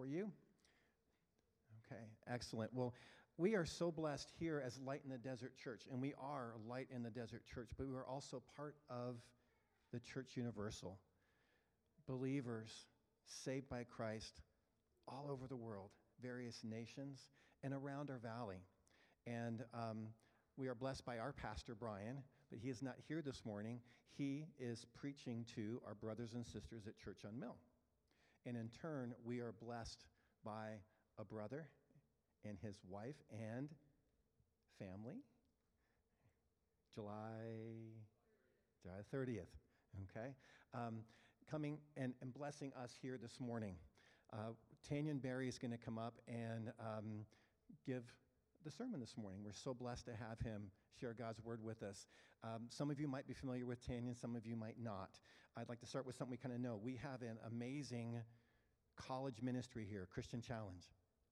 for you? Okay, excellent. Well, we are so blessed here as Light in the Desert Church, and we are Light in the Desert Church, but we are also part of the Church Universal. Believers saved by Christ all over the world, various nations, and around our valley. And we are blessed by our pastor, Brian, but he is not here this morning. He is preaching to our brothers and sisters at Church on Mill. And in turn, we are blessed by a brother and his wife and family. July 30th, okay? Coming and blessing us here this morning. Tanyan Barry is going to come up and give the sermon this morning. We're so blessed to have him share God's word with us. Some of you might be familiar with Tanyan, some of you might not. I'd like to start with something we kind of know. We have an amazing college ministry here, Christian Challenge.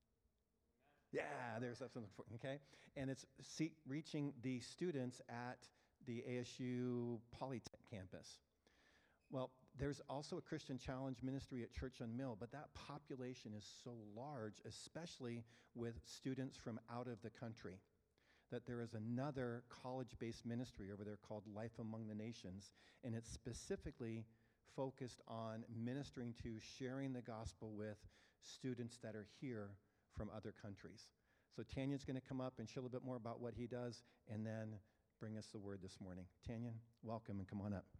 Yeah, there's something for, okay? And it's reaching the students at the ASU Polytech campus. Well, there's also a Christian Challenge ministry at Church on Mill, but that population is so large, especially with students from out of the country, that there is another college-based ministry over there called Life Among the Nations, and it's specifically focused on ministering to, sharing the gospel with students that are here from other countries. So Tanyan's going to come up and share a little bit more about what he does, and then bring us the word this morning. Tanyan, welcome, and come on up.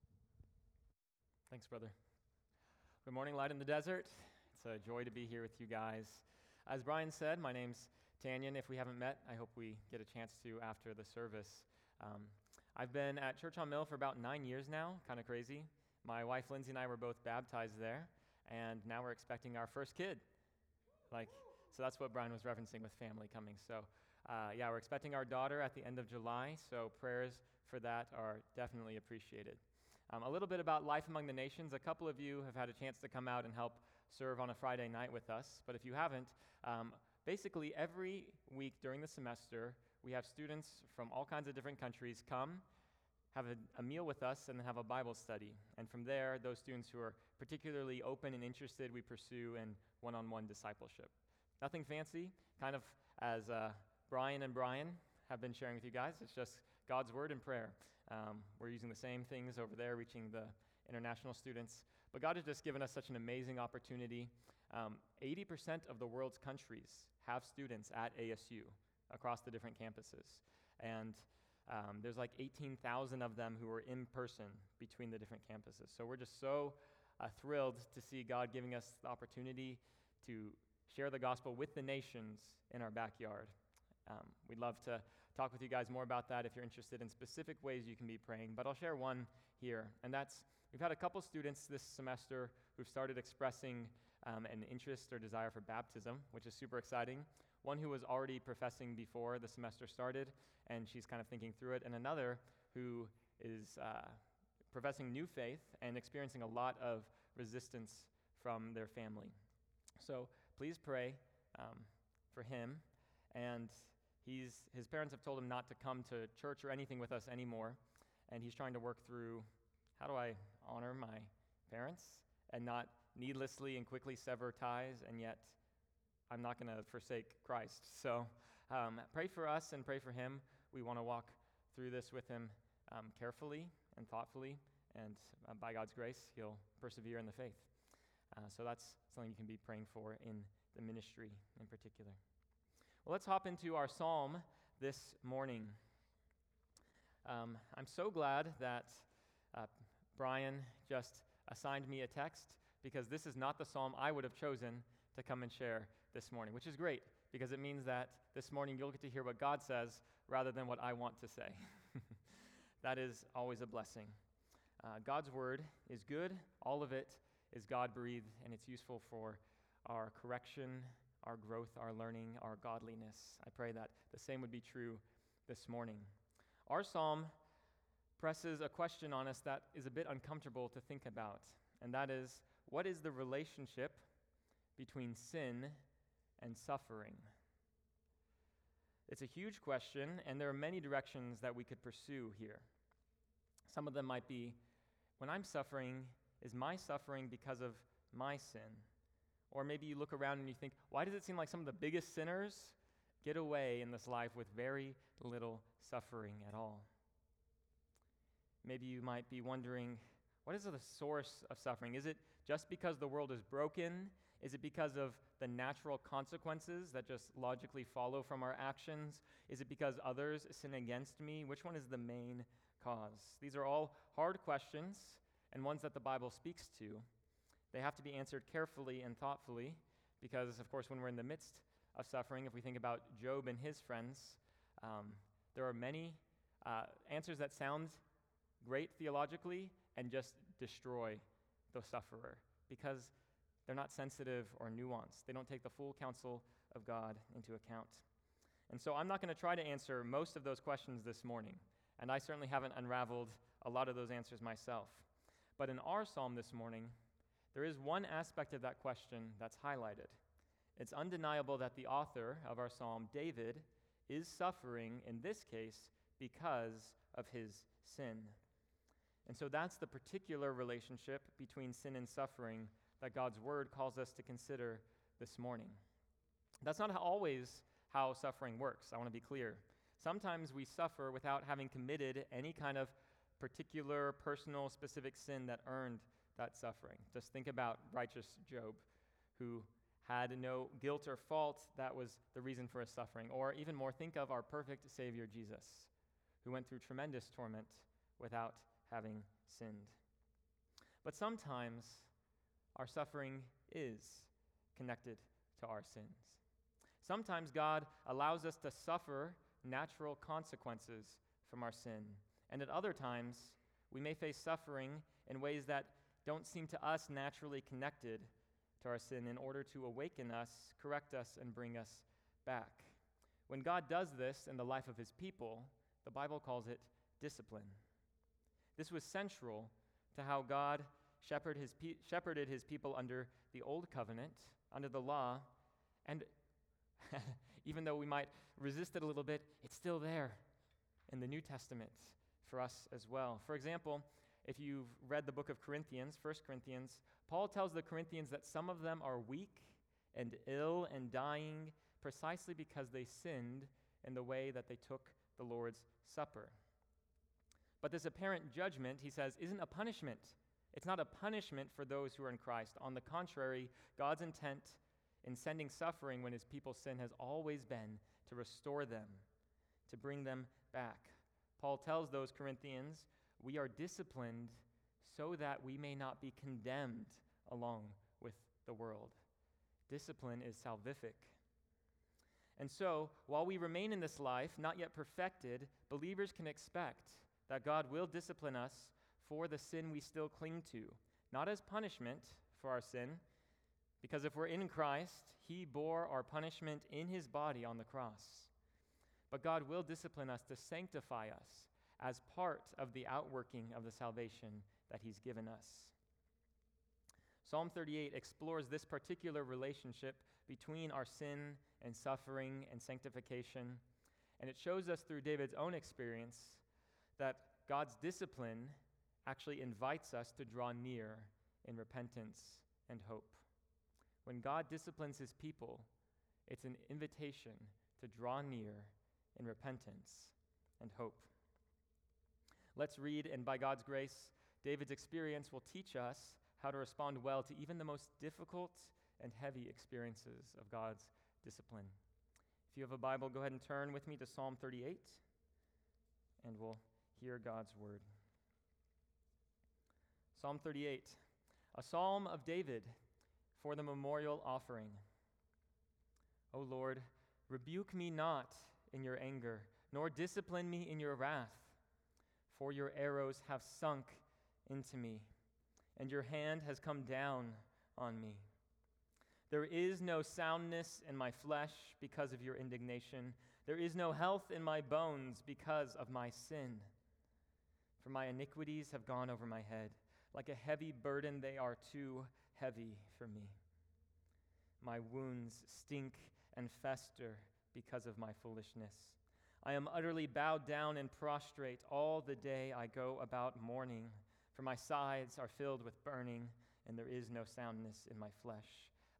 Thanks, brother. Good morning, Light in the Desert. It's a joy to be here with you guys. As Brian said, my name's Tanyan. If we haven't met, I hope we get a chance to after the service. I've been at Church on Mill for about 9 years now, kind of crazy. My wife, Lindsay, and I were both baptized there, and now we're expecting our first kid. So that's what Brian was referencing with family coming. So, we're expecting our daughter at the end of July, so prayers for that are definitely appreciated. A little bit about Life Among the Nations. A couple of you have had a chance to come out and help serve on a Friday night with us, but if you haven't, basically every week during the semester, we have students from all kinds of different countries come, have a meal with us, and then have a Bible study. And from there, those students who are particularly open and interested, we pursue in one-on-one discipleship. Nothing fancy, kind of as Brian and Brian have been sharing with you guys. It's just God's word and prayer. We're using the same things over there, reaching the international students. But God has just given us such an amazing opportunity. 80% of the world's countries have students at ASU across the different campuses. And there's like 18,000 of them who are in person between the different campuses. So we're just so thrilled to see God giving us the opportunity to share the gospel with the nations in our backyard. We'd love to talk with you guys more about that if you're interested in specific ways you can be praying, but I'll share one here, and that's we've had a couple students this semester who've started expressing an interest or desire for baptism, which is super exciting. One who was already professing before the semester started, and she's kind of thinking through it, and another who is professing new faith and experiencing a lot of resistance from their family. So please pray for him. And his parents have told him not to come to church or anything with us anymore. And he's trying to work through, how do I honor my parents and not needlessly and quickly sever ties, and yet I'm not going to forsake Christ. So pray for us and pray for him. We want to walk through this with him carefully and thoughtfully, and by God's grace, he'll persevere in the faith. So that's something you can be praying for in the ministry in particular. Well, let's hop into our psalm this morning. I'm so glad that Brian just assigned me a text, because this is not the psalm I would have chosen to come and share this morning, which is great, because it means that this morning you'll get to hear what God says rather than what I want to say. That is always a blessing. God's word is good. All of it is God-breathed, and it's useful for our correction, our growth, our learning, our godliness. I pray that the same would be true this morning. Our psalm presses a question on us that is a bit uncomfortable to think about, and that is, what is the relationship between sin and suffering? It's a huge question, and there are many directions that we could pursue here. Some of them might be, when I'm suffering, is my suffering because of my sin? Or maybe you look around and you think, why does it seem like some of the biggest sinners get away in this life with very little suffering at all? Maybe you might be wondering, what is the source of suffering? Is it just because the world is broken? Is it because of the natural consequences that just logically follow from our actions? Is it because others sin against me? Which one is the main cause? These are all hard questions and ones that the Bible speaks to. They have to be answered carefully and thoughtfully because, of course, when we're in the midst of suffering, if we think about Job and his friends, there are many answers that sound great theologically and just destroy the sufferer because they're not sensitive or nuanced. They don't take the full counsel of God into account. And so I'm not going to try to answer most of those questions this morning, and I certainly haven't unraveled a lot of those answers myself. But in our psalm this morning, there is one aspect of that question that's highlighted. It's undeniable that the author of our psalm, David, is suffering, in this case, because of his sin. And so that's the particular relationship between sin and suffering that God's word calls us to consider this morning. That's not always how suffering works, I want to be clear. Sometimes we suffer without having committed any kind of particular, personal, specific sin that earned that suffering. Just think about righteous Job, who had no guilt or fault that was the reason for his suffering. Or even more, think of our perfect Savior Jesus, who went through tremendous torment without having sinned. But sometimes our suffering is connected to our sins. Sometimes God allows us to suffer natural consequences from our sin. And at other times, we may face suffering in ways that don't seem to us naturally connected to our sin in order to awaken us, correct us, and bring us back. When God does this in the life of his people, the Bible calls it discipline. This was central to how God shepherded his people under the Old Covenant, under the law, and even though we might resist it a little bit, it's still there in the New Testament for us as well. For example, if you've read the book of Corinthians, 1 Corinthians, Paul tells the Corinthians that some of them are weak and ill and dying precisely because they sinned in the way that they took the Lord's Supper. But this apparent judgment, he says, isn't a punishment. It's not a punishment for those who are in Christ. On the contrary, God's intent in sending suffering when his people sin has always been to restore them, to bring them back. Paul tells those Corinthians, we are disciplined so that we may not be condemned along with the world. Discipline is salvific. And so, while we remain in this life, not yet perfected, believers can expect that God will discipline us for the sin we still cling to, not as punishment for our sin, because if we're in Christ, he bore our punishment in his body on the cross. But God will discipline us to sanctify us as part of the outworking of the salvation that he's given us. Psalm 38 explores this particular relationship between our sin and suffering and sanctification, and it shows us through David's own experience that God's discipline actually invites us to draw near in repentance and hope. When God disciplines his people, it's an invitation to draw near in repentance and hope. Let's read, and by God's grace, David's experience will teach us how to respond well to even the most difficult and heavy experiences of God's discipline. If you have a Bible, go ahead and turn with me to Psalm 38, and we'll hear God's word. Psalm 38, a psalm of David for the memorial offering. O Lord, rebuke me not in your anger, nor discipline me in your wrath, for your arrows have sunk into me, and your hand has come down on me. There is no soundness in my flesh because of your indignation. There is no health in my bones because of my sin. For my iniquities have gone over my head. Like a heavy burden, they are too heavy for me. My wounds stink and fester because of my foolishness. I am utterly bowed down and prostrate. All the day I go about mourning, for my sides are filled with burning, and there is no soundness in my flesh.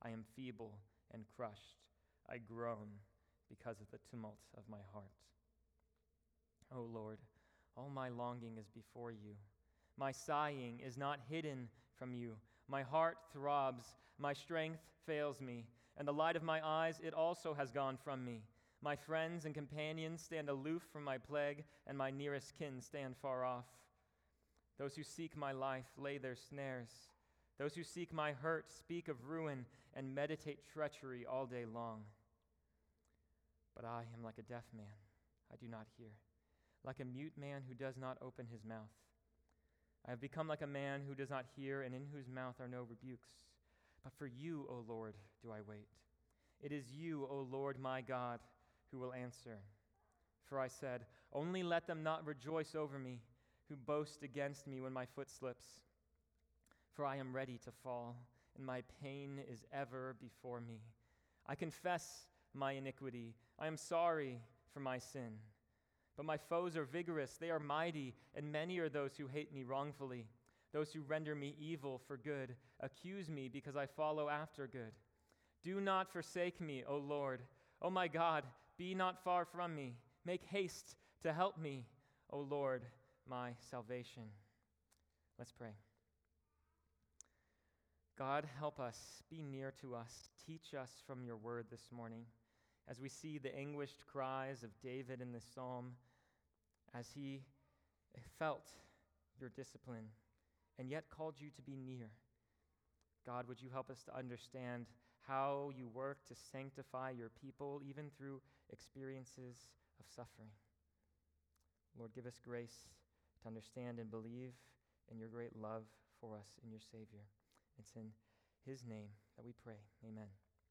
I am feeble and crushed. I groan because of the tumult of my heart. O Lord, all my longing is before you. My sighing is not hidden from you. My heart throbs, my strength fails me, and the light of my eyes, it also has gone from me. My friends and companions stand aloof from my plague, and my nearest kin stand far off. Those who seek my life lay their snares. Those who seek my hurt speak of ruin and meditate treachery all day long. But I am like a deaf man. I do not hear, like a mute man who does not open his mouth. I have become like a man who does not hear and in whose mouth are no rebukes. But for you, O Lord, do I wait. It is you, O Lord my God, who will answer. For I said, only let them not rejoice over me, who boast against me when my foot slips. For I am ready to fall, and my pain is ever before me. I confess my iniquity. I am sorry for my sin. But my foes are vigorous, they are mighty, and many are those who hate me wrongfully. Those who render me evil for good accuse me because I follow after good. Do not forsake me, O Lord. O my God, be not far from me. Make haste to help me, O Lord, my salvation. Let's pray. God, help us, be near to us, teach us from your word this morning. As we see the anguished cries of David in this psalm, as he felt your discipline and yet called you to be near. God, would you help us to understand how you work to sanctify your people, even through experiences of suffering. Lord, give us grace to understand and believe in your great love for us in your Savior. It's in his name that we pray. Amen.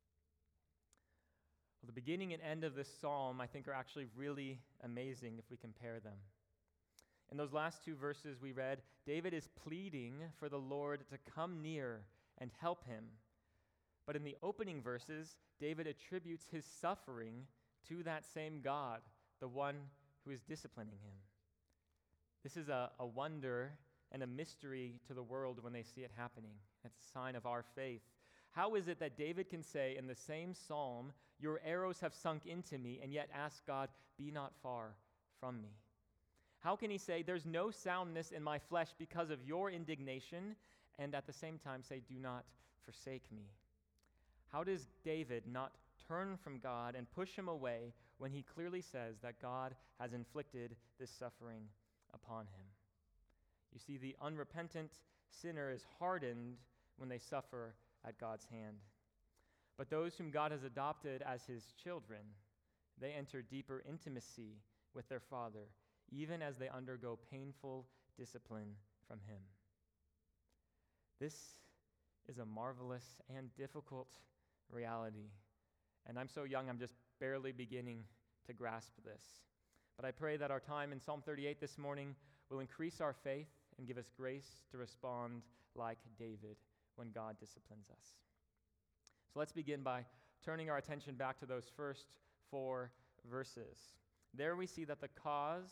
Well, the beginning and end of this psalm, I think, are actually really amazing if we compare them. In those last two verses we read, David is pleading for the Lord to come near and help him. But in the opening verses, David attributes his suffering to that same God, the one who is disciplining him. This is a wonder and a mystery to the world when they see it happening. It's a sign of our faith. How is it that David can say in the same psalm, your arrows have sunk into me, and yet ask God, be not far from me? How can he say, there's no soundness in my flesh because of your indignation, and at the same time say, do not forsake me? How does David not turn from God and push him away when he clearly says that God has inflicted this suffering upon him? You see, the unrepentant sinner is hardened when they suffer at God's hand. But those whom God has adopted as his children, they enter deeper intimacy with their Father, even as they undergo painful discipline from him. This is a marvelous and difficult reality. And I'm so young, I'm just barely beginning to grasp this. But I pray that our time in Psalm 38 this morning will increase our faith and give us grace to respond like David when God disciplines us. So let's begin by turning our attention back to those first 4 verses. There we see what the cause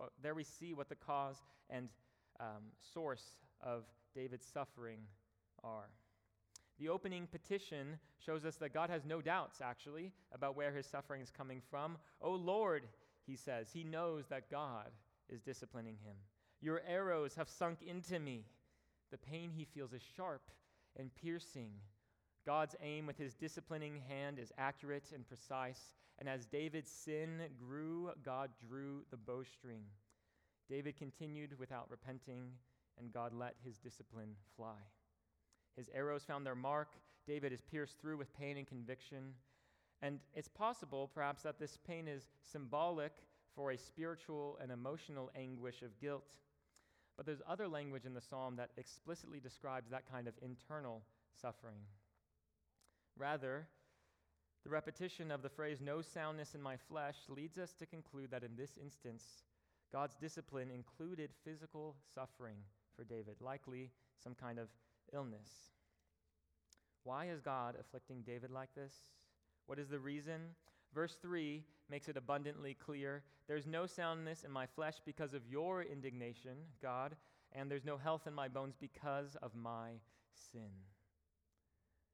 and source of David's suffering are. The opening petition shows us that God has no doubts, actually, about where his suffering is coming from. "O Lord," he says, he knows that God is disciplining him. "Your arrows have sunk into me." The pain he feels is sharp and piercing. God's aim with his disciplining hand is accurate and precise, and as David's sin grew, God drew the bowstring. David continued without repenting, and God let his discipline fly. His arrows found their mark. David is pierced through with pain and conviction. And it's possible, perhaps, that this pain is symbolic for a spiritual and emotional anguish of guilt. But there's other language in the psalm that explicitly describes that kind of internal suffering. Rather, the repetition of the phrase, "no soundness in my flesh," leads us to conclude that in this instance, God's discipline included physical suffering for David, likely some kind of illness. Why is God afflicting David like this? What is the reason? Verse 3 makes it abundantly clear. "There's no soundness in my flesh because of your indignation, God, and there's no health in my bones because of my sin."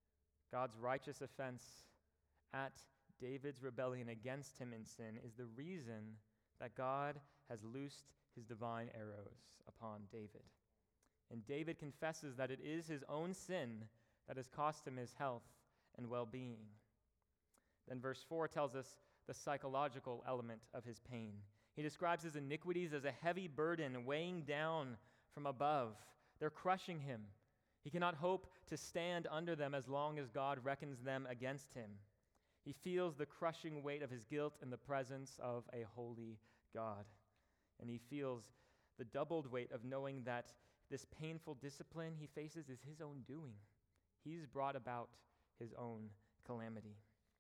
God's righteous offense at David's rebellion against him in sin is the reason that God has loosed his divine arrows upon David. And David confesses that it is his own sin that has cost him his health and well-being. Then verse 4 tells us the psychological element of his pain. He describes his iniquities as a heavy burden weighing down from above. They're crushing him. He cannot hope to stand under them as long as God reckons them against him. He feels the crushing weight of his guilt in the presence of a holy God. And he feels the doubled weight of knowing that this painful discipline he faces is his own doing. He's brought about his own calamity.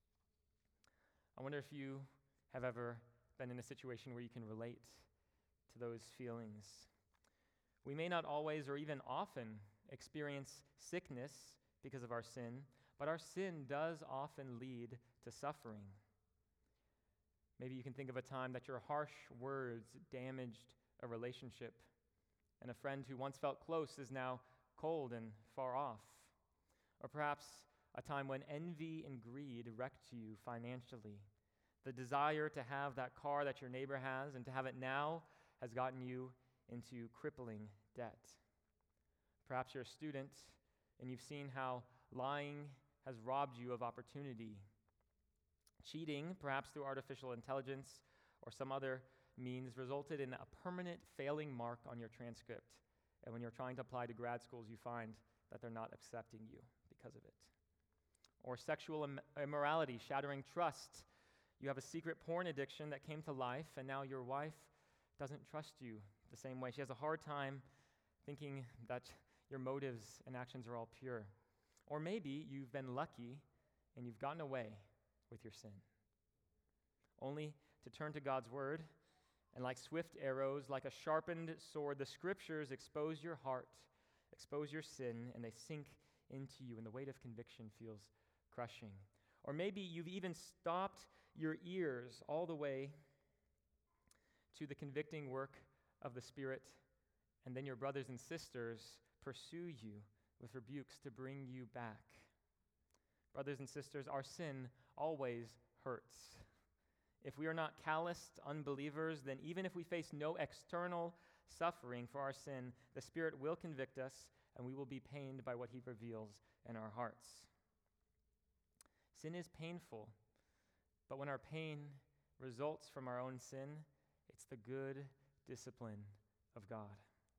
I wonder if you have ever been in a situation where you can relate to those feelings. We may not always or even often experience sickness because of our sin, but our sin does often lead to suffering. Maybe you can think of a time that your harsh words damaged a relationship, and a friend who once felt close is now cold and far off. Or perhaps a time when envy and greed wrecked you financially. The desire to have that car that your neighbor has and to have it now has gotten you into crippling debt. Perhaps you're a student and you've seen how lying has robbed you of opportunity. Cheating, perhaps through artificial intelligence or some other means, resulted in a permanent failing mark on your transcript. And when you're trying to apply to grad schools, you find that they're not accepting you because of it. Or sexual immorality, shattering trust. You have a secret porn addiction that came to life, and now your wife doesn't trust you the same way. She has a hard time thinking that your motives and actions are all pure. Or maybe you've been lucky and you've gotten away with your sin, only to turn to God's word, and like swift arrows, like a sharpened sword, the scriptures expose your heart, expose your sin, and they sink into you, and the weight of conviction feels crushing. Or maybe you've even stopped your ears all the way to the convicting work of the Spirit, and then your brothers and sisters pursue you with rebukes to bring you back. Brothers and sisters, our sin always hurts. If we are not calloused unbelievers, then even if we face no external suffering for our sin, the Spirit will convict us, and we will be pained by what He reveals in our hearts. Sin is painful, but when our pain results from our own sin, it's the good discipline of God.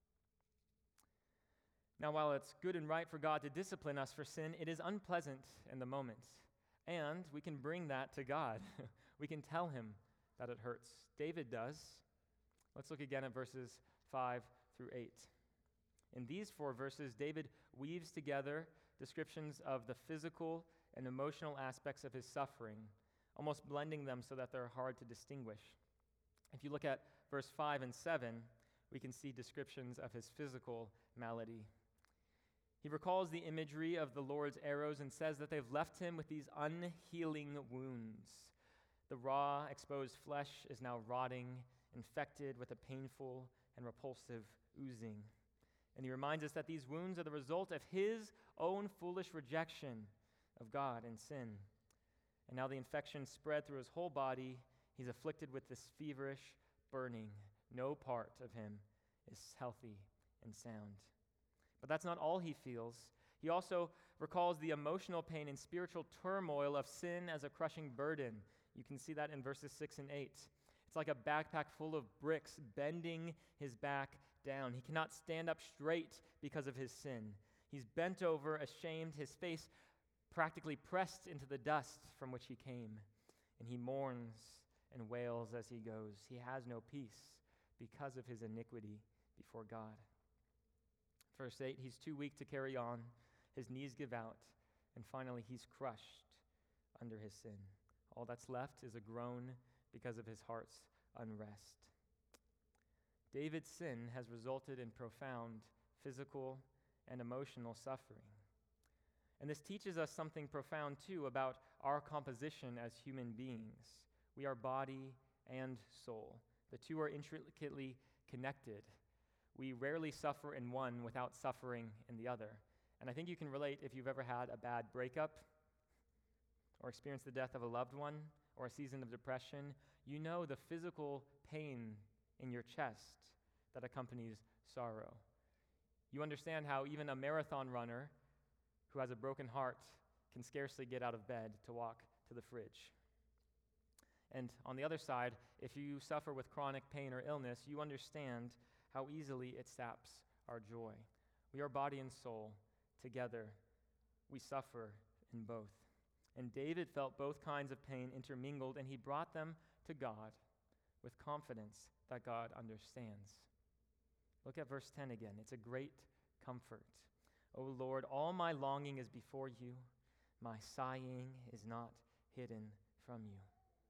Now, while it's good and right for God to discipline us for sin, it is unpleasant in the moment. And we can bring that to God. We can tell Him that it hurts. David does. Let's look again at verses 5 through 8. In these 4 verses, David weaves together descriptions of the physical and emotional aspects of his suffering, almost blending them so that they're hard to distinguish. If you look at verse 5 and 7, we can see descriptions of his physical malady. He recalls the imagery of the Lord's arrows and says that they've left him with these unhealing wounds. The raw, exposed flesh is now rotting, infected with a painful and repulsive oozing. And he reminds us that these wounds are the result of his own foolish rejection of God and sin. And now the infection spread through his whole body. He's afflicted with this feverish burning. No part of him is healthy and sound. But that's not all he feels. He also recalls the emotional pain and spiritual turmoil of sin as a crushing burden. You can see that in verses 6 and 8. It's like a backpack full of bricks bending his back down. He cannot stand up straight because of his sin. He's bent over, ashamed, his face practically pressed into the dust from which he came. And he mourns and wails as he goes. He has no peace because of his iniquity before God. Verse 8, he's too weak to carry on. His knees give out. And finally, he's crushed under his sin. All that's left is a groan because of his heart's unrest. David's sin has resulted in profound physical and emotional suffering. And this teaches us something profound, too, about our composition as human beings. We are body and soul. The two are intricately connected. We rarely suffer in one without suffering in the other. And I think you can relate if you've ever had a bad breakup or experienced the death of a loved one, or a season of depression, you know the physical pain in your chest that accompanies sorrow. You understand how even a marathon runner who has a broken heart can scarcely get out of bed to walk to the fridge. And on the other side, if you suffer with chronic pain or illness, you understand how easily it saps our joy. We are body and soul together. We suffer in both. And David felt both kinds of pain intermingled, and he brought them to God with confidence that God understands. Look at verse 10 again. It's a great comfort. O Lord, all my longing is before you. My sighing is not hidden from you.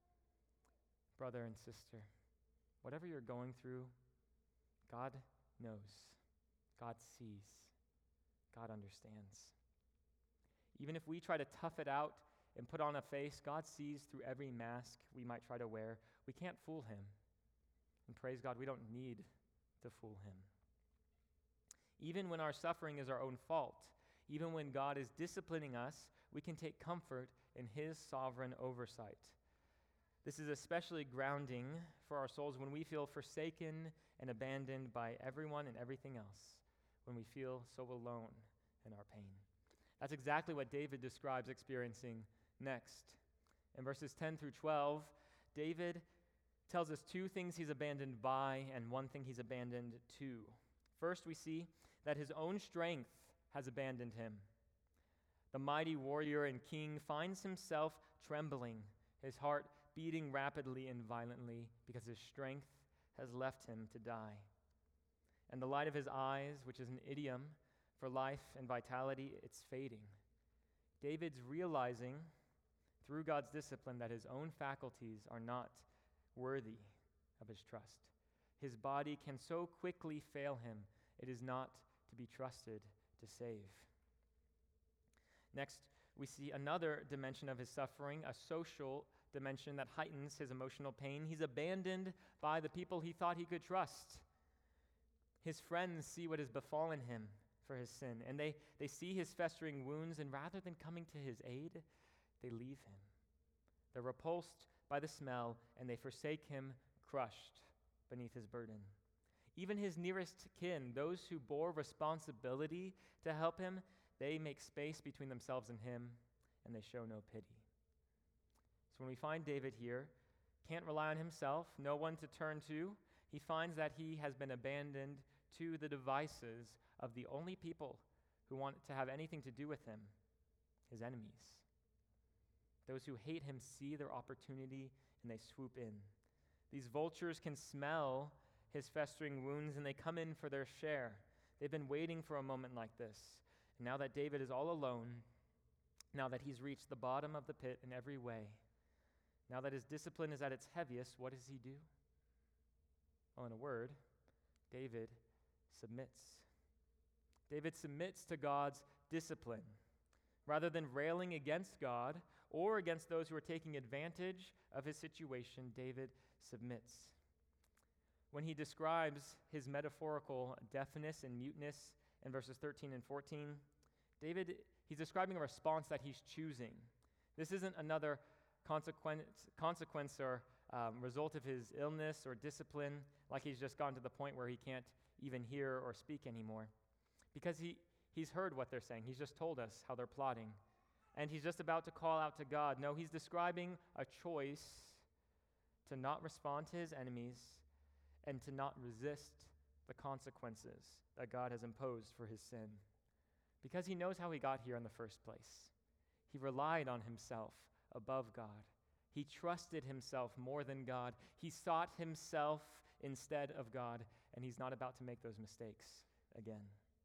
Brother and sister, whatever you're going through, God knows. God sees. God understands. Even if we try to tough it out and put on a face, God sees through every mask we might try to wear. We can't fool him. And praise God, we don't need to fool him. Even when our suffering is our own fault, even when God is disciplining us, we can take comfort in his sovereign oversight. This is especially grounding for our souls when we feel forsaken and abandoned by everyone and everything else, when we feel so alone in our pain. That's exactly what David describes experiencing next. In verses 10 through 12, David tells us two things he's abandoned by and one thing he's abandoned to. First, we see that his own strength has abandoned him. The mighty warrior and king finds himself trembling, his heart beating rapidly and violently because his strength has left him to die. And the light of his eyes, which is an idiom for life and vitality, it's fading. David's realizing through God's discipline that his own faculties are not worthy of his trust. His body can so quickly fail him, it is not to be trusted to save. Next, we see another dimension of his suffering, a social dimension that heightens his emotional pain. He's abandoned by the people he thought he could trust. His friends see what has befallen him for his sin, and they see his festering wounds, and rather than coming to his aid, they leave him. They're repulsed by the smell, and they forsake him crushed beneath his burden. Even his nearest kin, those who bore responsibility to help him, they make space between themselves and him, and they show no pity. So when we find David here, can't rely on himself, no one to turn to, he finds that he has been abandoned to the devices of the only people who want to have anything to do with him, his enemies. Those who hate him see their opportunity and they swoop in. These vultures can smell his festering wounds and they come in for their share. They've been waiting for a moment like this. And now that David is all alone, now that he's reached the bottom of the pit in every way, now that his discipline is at its heaviest, what does he do? Well, in a word, David submits. David submits to God's discipline. Rather than railing against God or against those who are taking advantage of his situation, David submits. When he describes his metaphorical deafness and muteness in verses 13 and 14, he's describing a response that he's choosing. This isn't another consequence or result of his illness or discipline, like he's just gotten to the point where he can't even hear or speak anymore. Because he's heard what they're saying. He's just told us how they're plotting. And he's just about to call out to God. No, he's describing a choice to not respond to his enemies and to not resist the consequences that God has imposed for his sin. Because he knows how he got here in the first place. He relied on himself above God. He trusted himself more than God. He sought himself instead of God, and he's not about to make those mistakes again.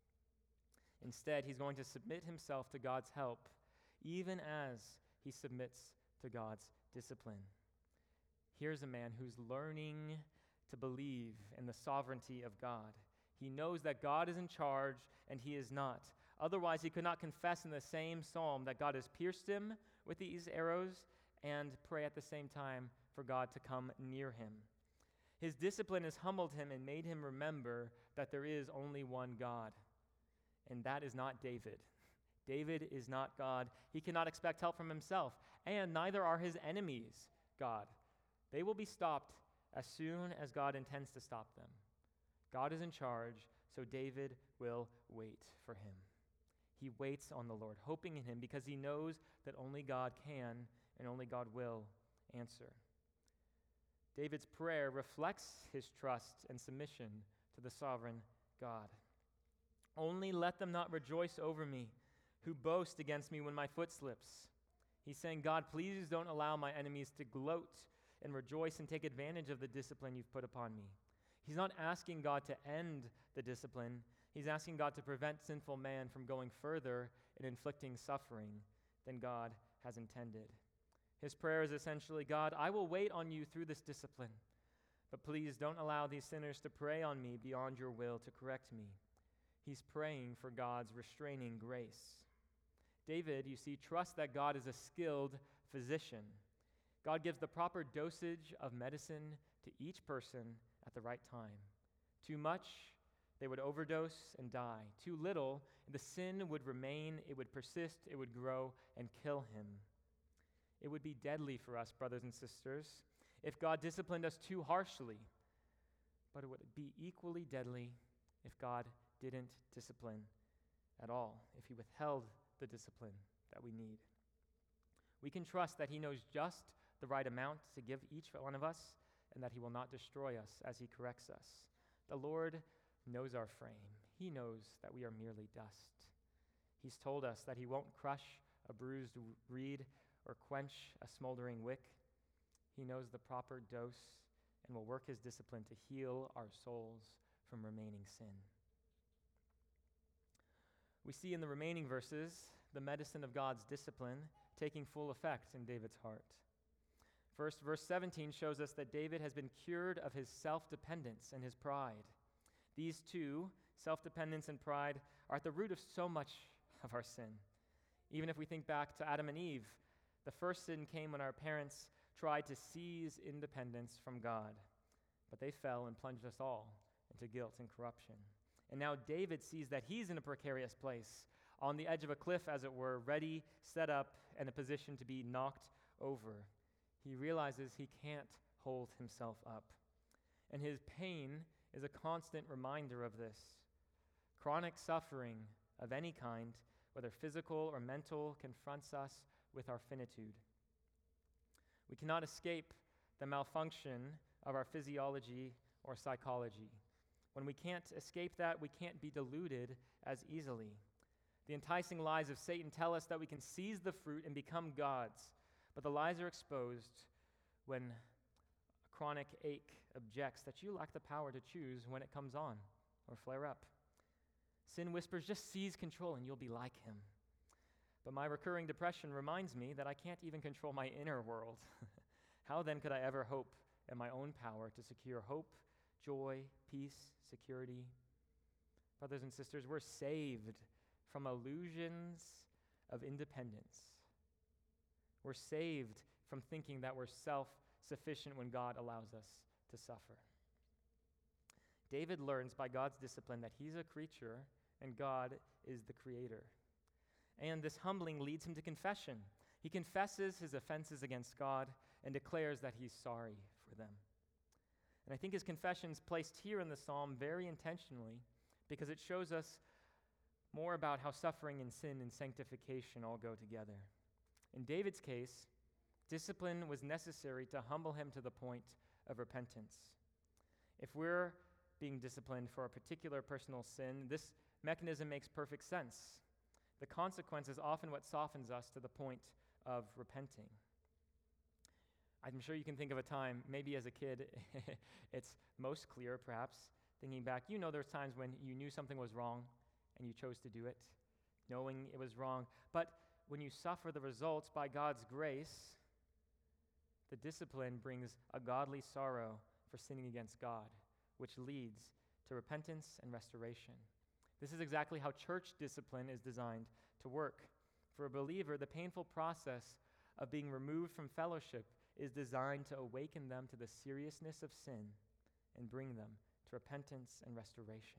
Instead, he's going to submit himself to God's help, even as he submits to God's discipline. Here's a man who's learning to believe in the sovereignty of God. He knows that God is in charge, and he is not. Otherwise, he could not confess in the same psalm that God has pierced him with these arrows and pray at the same time for God to come near him. His discipline has humbled him and made him remember that there is only one God, and that is not David. David is not God. He cannot expect help from himself. and neither are his enemies God. They will be stopped as soon as God intends to stop them. God is in charge, so David will wait for him. He waits on the Lord, hoping in him because he knows that only God can and only God will answer. David's prayer reflects his trust and submission to the sovereign God. Only let them not rejoice over me, who boast against me when my foot slips. He's saying, God, please don't allow my enemies to gloat and rejoice and take advantage of the discipline you've put upon me. He's not asking God to end the discipline. He's asking God to prevent sinful man from going further in inflicting suffering than God has intended. His prayer is essentially, God, I will wait on you through this discipline, but please don't allow these sinners to prey on me beyond your will to correct me. He's praying for God's restraining grace. David, you see, trusts that God is a skilled physician. God gives the proper dosage of medicine to each person at the right time. Too much, they would overdose and die. Too little, the sin would remain, it would persist, it would grow and kill him. It would be deadly for us, brothers and sisters, if God disciplined us too harshly, but it would be equally deadly if God didn't discipline at all, if he withheld the discipline that we need. We can trust that he knows just the right amount to give each one of us and that he will not destroy us as he corrects us. The Lord knows our frame. He knows that we are merely dust. He's told us that he won't crush a bruised reed or quench a smoldering wick. He knows the proper dose and will work his discipline to heal our souls from remaining sin. We see in the remaining verses the medicine of God's discipline taking full effect in David's heart. First, verse 17 shows us that David has been cured of his self-dependence and his pride. These two, self-dependence and pride, are at the root of so much of our sin. Even if we think back to Adam and Eve, the first sin came when our parents tried to seize independence from God, but they fell and plunged us all into guilt and corruption. And now David sees that he's in a precarious place, on the edge of a cliff, as it were, ready, set up, and a position to be knocked over. He realizes he can't hold himself up. And his pain is a constant reminder of this. Chronic suffering of any kind, whether physical or mental, confronts us with our finitude. We cannot escape the malfunction of our physiology or psychology. When we can't escape that, we can't be deluded as easily. The enticing lies of Satan tell us that we can seize the fruit and become gods, but the lies are exposed when a chronic ache objects that you lack the power to choose when it comes on or flare up. Sin whispers, just seize control and you'll be like him. But my recurring depression reminds me that I can't even control my inner world. How then could I ever hope in my own power to secure hope, joy, peace, security? Brothers and sisters, we're saved from illusions of independence. We're saved from thinking that we're self-sufficient when God allows us to suffer. David learns by God's discipline that he's a creature and God is the creator. And this humbling leads him to confession. He confesses his offenses against God and declares that he's sorry for them. And I think his confession is placed here in the psalm very intentionally because it shows us more about how suffering and sin and sanctification all go together. In David's case, discipline was necessary to humble him to the point of repentance. If we're being disciplined for a particular personal sin, this mechanism makes perfect sense. The consequence is often what softens us to the point of repenting. I'm sure you can think of a time, maybe as a kid, it's most clear perhaps, thinking back, there's times when you knew something was wrong and you chose to do it, knowing it was wrong. But when you suffer the results by God's grace, the discipline brings a godly sorrow for sinning against God, which leads to repentance and restoration. This is exactly how church discipline is designed to work. For a believer, the painful process of being removed from fellowship is designed to awaken them to the seriousness of sin and bring them to repentance and restoration.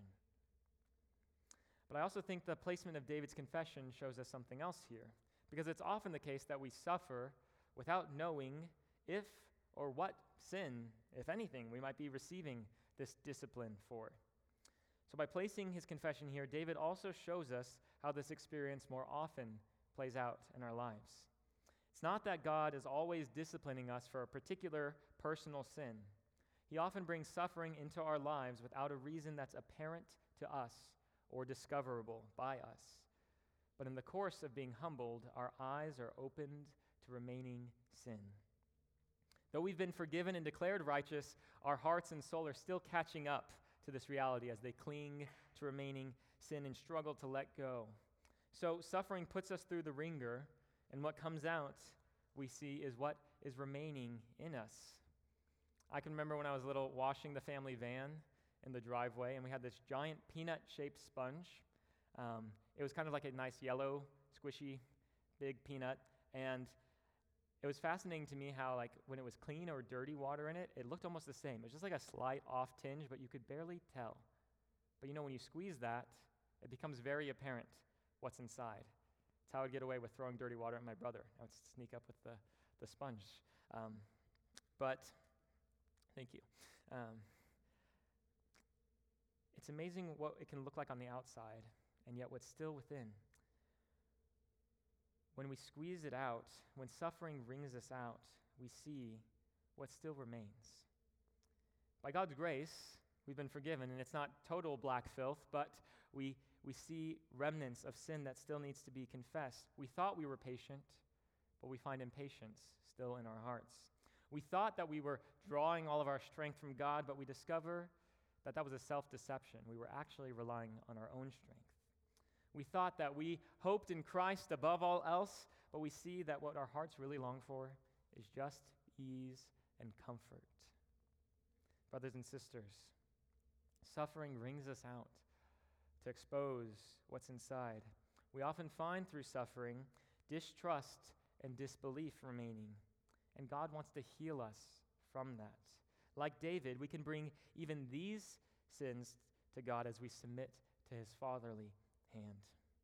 But I also think the placement of David's confession shows us something else here, because it's often the case that we suffer without knowing if or what sin, if anything, we might be receiving this discipline for. So by placing his confession here, David also shows us how this experience more often plays out in our lives. It's not that God is always disciplining us for a particular personal sin. He often brings suffering into our lives without a reason that's apparent to us or discoverable by us. But in the course of being humbled, our eyes are opened to remaining sin. Though we've been forgiven and declared righteous, our hearts and soul are still catching up to this reality as they cling to remaining sin and struggle to let go. So suffering puts us through the ringer, and what comes out, we see, is what is remaining in us. I can remember when I was little washing the family van in the driveway, and we had this giant peanut-shaped sponge. It was kind of like a nice yellow, squishy, big peanut, and it was fascinating to me how, like, when it was clean or dirty water in it, it looked almost the same. It was just like a slight off tinge, but you could barely tell. But when you squeeze that, it becomes very apparent what's inside. It's how I'd get away with throwing dirty water at my brother. I would sneak up with the sponge. But, thank you. It's amazing what it can look like on the outside, and yet what's still within. When we squeeze it out, when suffering wrings us out, we see what still remains. By God's grace, we've been forgiven, and it's not total black filth, but we see remnants of sin that still needs to be confessed. We thought we were patient, but we find impatience still in our hearts. We thought that we were drawing all of our strength from God, but we discover that was a self-deception. We were actually relying on our own strength. We thought that we hoped in Christ above all else, but we see that what our hearts really long for is just ease and comfort. Brothers and sisters, suffering wrings us out to expose what's inside. We often find through suffering distrust and disbelief remaining, and God wants to heal us from that. Like David, we can bring even these sins to God as we submit to his fatherly hand.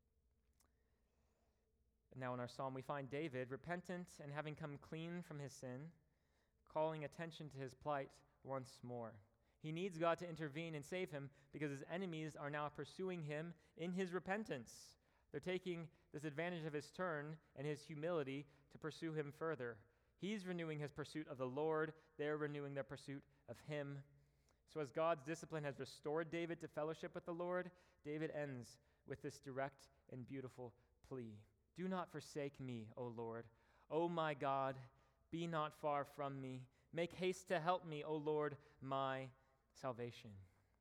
And now in our psalm, we find David repentant and having come clean from his sin, calling attention to his plight once more. He needs God to intervene and save him because his enemies are now pursuing him in his repentance. They're taking this advantage of his turn and his humility to pursue him further. He's renewing his pursuit of the Lord. They're renewing their pursuit of him. So as God's discipline has restored David to fellowship with the Lord, David ends with this direct and beautiful plea. Do not forsake me, O Lord. O my God, be not far from me. Make haste to help me, O Lord, my salvation.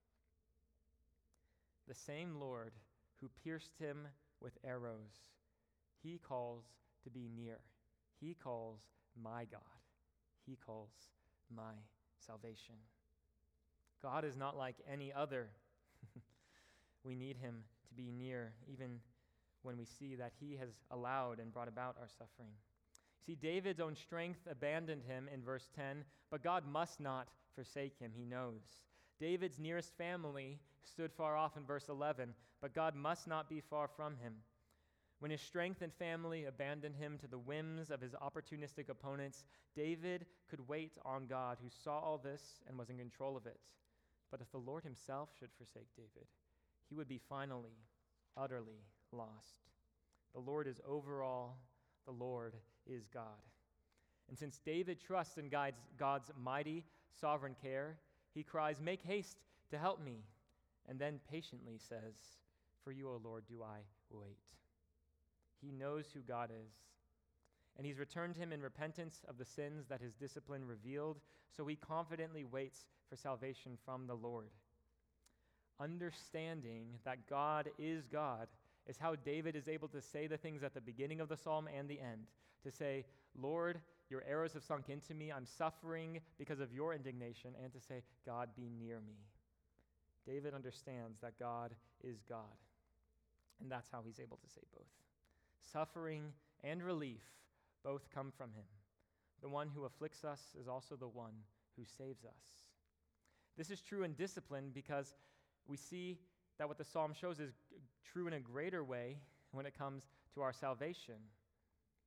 The same Lord who pierced him with arrows, he calls to be near. He calls my God. He calls my salvation. God is not like any other. We need him to be near, even when we see that he has allowed and brought about our suffering. See, David's own strength abandoned him in verse 10, but God must not forsake him, he knows. David's nearest family stood far off in verse 11, but God must not be far from him. When his strength and family abandoned him to the whims of his opportunistic opponents, David could wait on God, who saw all this and was in control of it. But if the Lord himself should forsake David, he would be finally, utterly lost. The Lord is over all. The Lord is God. And since David trusts in God's mighty, sovereign care, he cries, "Make haste to help me," and then patiently says, "For you, O Lord, do I wait." He knows who God is, and he's returned him in repentance of the sins that his discipline revealed, so he confidently waits for salvation from the Lord. Understanding that God is God is how David is able to say the things at the beginning of the psalm and the end, to say, "Lord, your arrows have sunk into me. I'm suffering because of your indignation," and to say, "God, be near me." David understands that God is God, and that's how he's able to say both. Suffering and relief both come from him. The one who afflicts us is also the one who saves us. This is true in discipline because we see that what the psalm shows is true in a greater way when it comes to our salvation.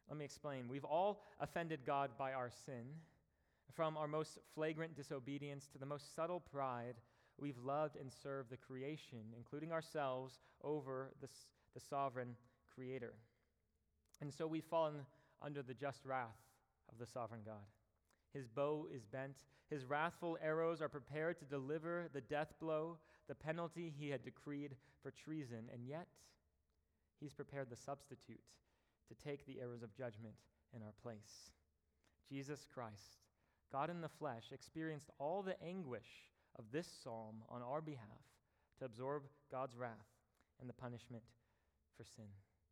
Let me explain. We've all offended God by our sin. From our most flagrant disobedience to the most subtle pride, we've loved and served the creation, including ourselves, over the sovereign Creator. And so we've fallen under the just wrath of the sovereign God. His bow is bent. His wrathful arrows are prepared to deliver the death blow, the penalty he had decreed for treason. And yet, he's prepared the substitute to take the arrows of judgment in our place. Jesus Christ, God in the flesh, experienced all the anguish of this psalm on our behalf to absorb God's wrath and the punishment for sin.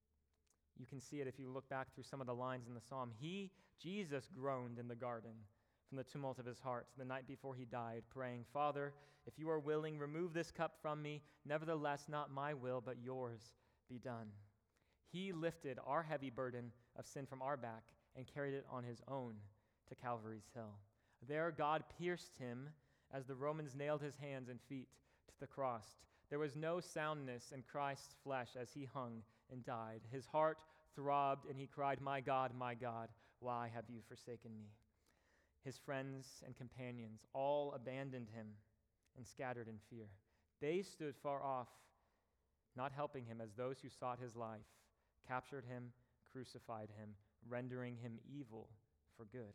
You can see it if you look back through some of the lines in the psalm. Jesus, groaned in the garden from the tumult of his heart the night before he died, praying, "Father, if you are willing, remove this cup from me. Nevertheless, not my will, but yours be done." He lifted our heavy burden of sin from our back and carried it on his own to Calvary's hill. There, God pierced him as the Romans nailed his hands and feet to the cross. There was no soundness in Christ's flesh as he hung and died. His heart throbbed, and he cried, my God, why have you forsaken me?" His friends and companions all abandoned him and scattered in fear. They stood far off, not helping him, as those who sought his life captured him, crucified him, rendering him evil for good.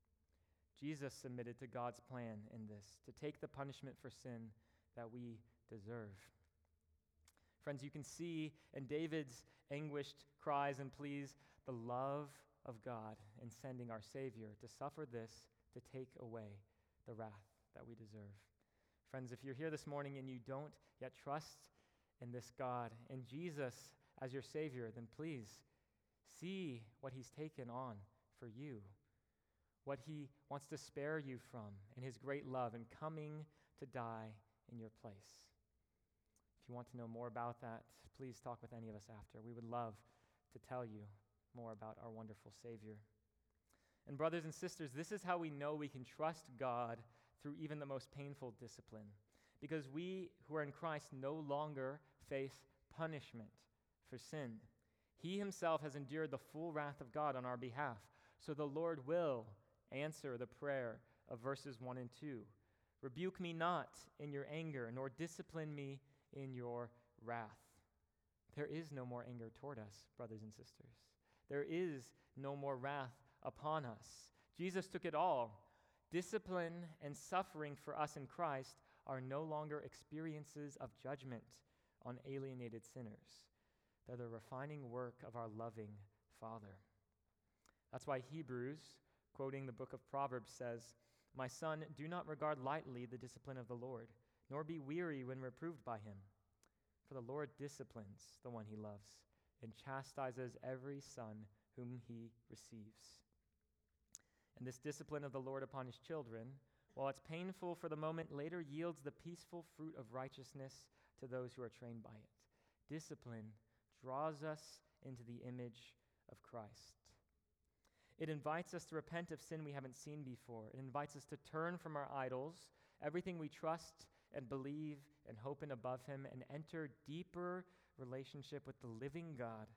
Jesus submitted to God's plan in this, to take the punishment for sin that we deserve. Friends, you can see in David's anguished cries and pleas the love of God in sending our Savior to suffer this, to take away the wrath that we deserve. Friends, if you're here this morning and you don't yet trust in this God, in Jesus as your Savior, then please see what he's taken on for you, what he wants to spare you from in his great love and coming to die in your place. If you want to know more about that, please talk with any of us after. We would love to tell you more about our wonderful Savior. And brothers and sisters, this is how we know we can trust God through even the most painful discipline, because we who are in Christ no longer face punishment for sin. He himself has endured the full wrath of God on our behalf, so the Lord will answer the prayer of verses 1 and 2. "Rebuke me not in your anger, nor discipline me in your wrath." There is no more anger toward us, brothers and sisters. There is no more wrath upon us. Jesus took it all. Discipline and suffering for us in Christ are no longer experiences of judgment on alienated sinners. They're the refining work of our loving Father. That's why Hebrews, quoting the book of Proverbs, says, "My son, do not regard lightly the discipline of the Lord, nor be weary when reproved by him. For the Lord disciplines the one he loves and chastises every son whom he receives." And this discipline of the Lord upon his children, while it's painful for the moment, later yields the peaceful fruit of righteousness to those who are trained by it. Discipline draws us into the image of Christ. It invites us to repent of sin we haven't seen before. It invites us to turn from our idols, everything we trust and believe and hope in above him, and enter deeper relationship with the living God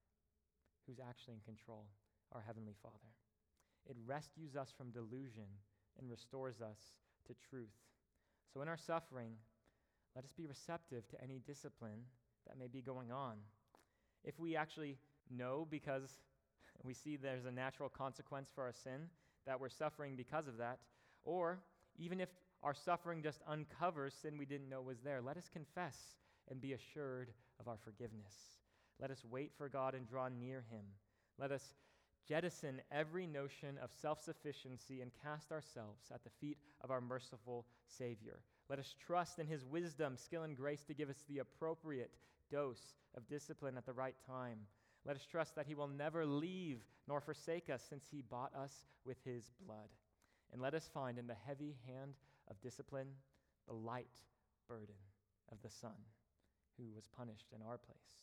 who's actually in control, our Heavenly Father. It rescues us from delusion and restores us to truth. So in our suffering, let us be receptive to any discipline that may be going on. If we actually know, because we see there's a natural consequence for our sin, that we're suffering because of that, or even if our suffering just uncovers sin we didn't know was there, let us confess and be assured of our forgiveness. Let us wait for God and draw near him. Let us jettison every notion of self-sufficiency and cast ourselves at the feet of our merciful Savior. Let us trust in his wisdom, skill, and grace to give us the appropriate dose of discipline at the right time. Let us trust that he will never leave nor forsake us, since he bought us with his blood. And let us find in the heavy hand of discipline the light burden of the Son who was punished in our place.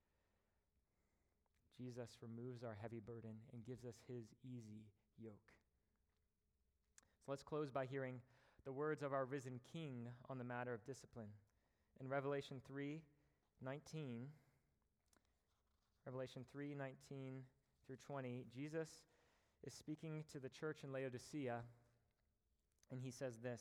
Jesus removes our heavy burden and gives us his easy yoke. So let's close by hearing the words of our risen King on the matter of discipline. In Revelation 3:19 through 20, Jesus is speaking to the church in Laodicea, and he says this: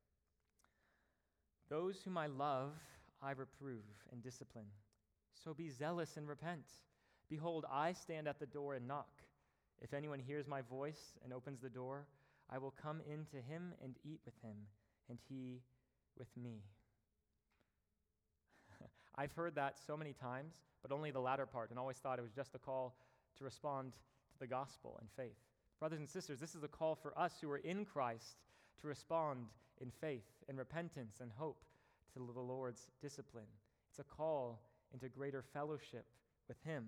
"Those whom I love, I reprove and discipline. So be zealous and repent. Behold, I stand at the door and knock. If anyone hears my voice and opens the door, I will come in to him and eat with him, and he with me." I've heard that so many times, but only the latter part, and always thought it was just a call to respond to the gospel and faith. Brothers and sisters, this is a call for us who are in Christ to respond in faith and repentance and hope to the Lord's discipline. It's a call into greater fellowship with Him.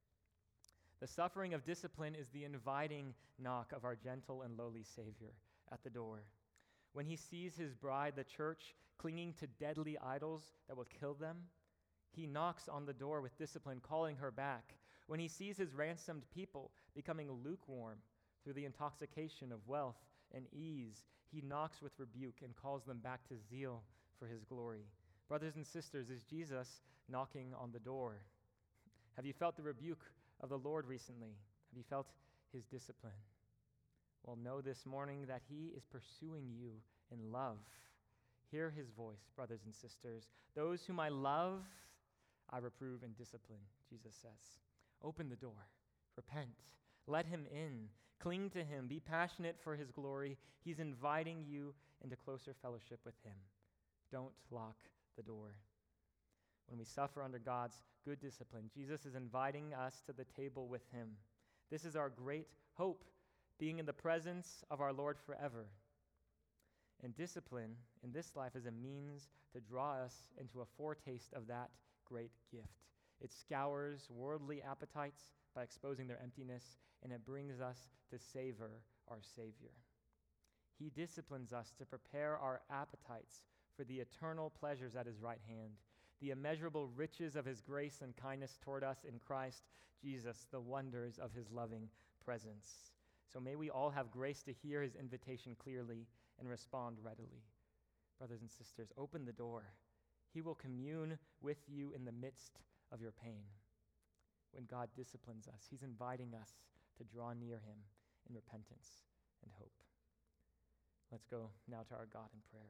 The suffering of discipline is the inviting knock of our gentle and lowly Savior at the door. When He sees His bride, the church, clinging to deadly idols that will kill them, He knocks on the door with discipline, calling her back. When He sees His ransomed people becoming lukewarm through the intoxication of wealth and ease, He knocks with rebuke and calls them back to zeal for His glory. Brothers and sisters, is Jesus knocking on the door? Have you felt the rebuke of the Lord recently? Have you felt His discipline? Well, know this morning that He is pursuing you in love. Hear His voice, brothers and sisters. Those whom I love, I reprove and discipline, Jesus says. Open the door. Repent. Let Him in. Cling to Him. Be passionate for His glory. He's inviting you into closer fellowship with Him. Don't lock the door. When we suffer under God's good discipline, Jesus is inviting us to the table with Him. This is our great hope, being in the presence of our Lord forever. And discipline in this life is a means to draw us into a foretaste of that great gift. It scours worldly appetites by exposing their emptiness, and it brings us to savor our Savior. He disciplines us to prepare our appetites for the eternal pleasures at His right hand, the immeasurable riches of His grace and kindness toward us in Christ Jesus, the wonders of His loving presence. So may we all have grace to hear His invitation clearly and respond readily. Brothers and sisters, open the door. He will commune with you in the midst of your pain. When God disciplines us, He's inviting us to draw near Him in repentance and hope. Let's go now to our God in prayer.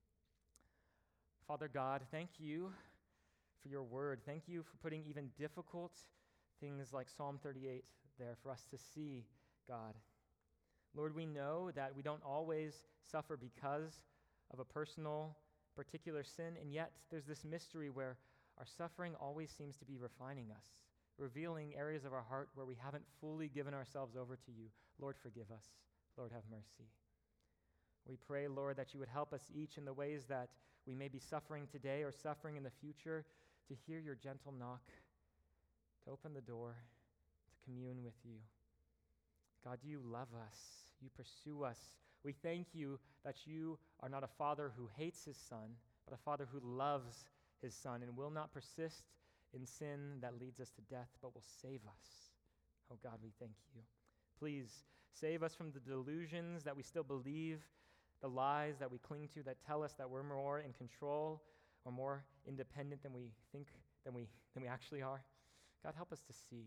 Father God, thank You for Your word. Thank You for putting even difficult things like Psalm 38 there for us to see, God. Lord, we know that we don't always suffer because of a personal, particular sin, and yet there's this mystery where our suffering always seems to be refining us, revealing areas of our heart where we haven't fully given ourselves over to You. Lord, forgive us. Lord, have mercy. We pray, Lord, that You would help us each in the ways that we may be suffering today or suffering in the future to hear Your gentle knock, to open the door, to commune with You. God, You love us. You pursue us. We thank You that You are not a Father who hates His Son, but a Father who loves His Son and will not persist in sin that leads us to death, but will save us. Oh God, we thank You. Please save us from the delusions that we still believe, the lies that we cling to that tell us that we're more in control or more independent than we think, than we actually are. God, help us to see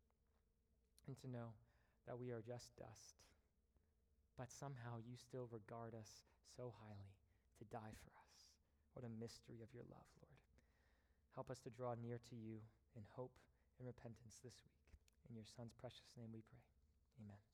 and to know that we are just dust, but somehow You still regard us so highly to die for us. What a mystery of Your love, Lord. Help us to draw near to You in hope and repentance this week. In Your Son's precious name we pray. Amen.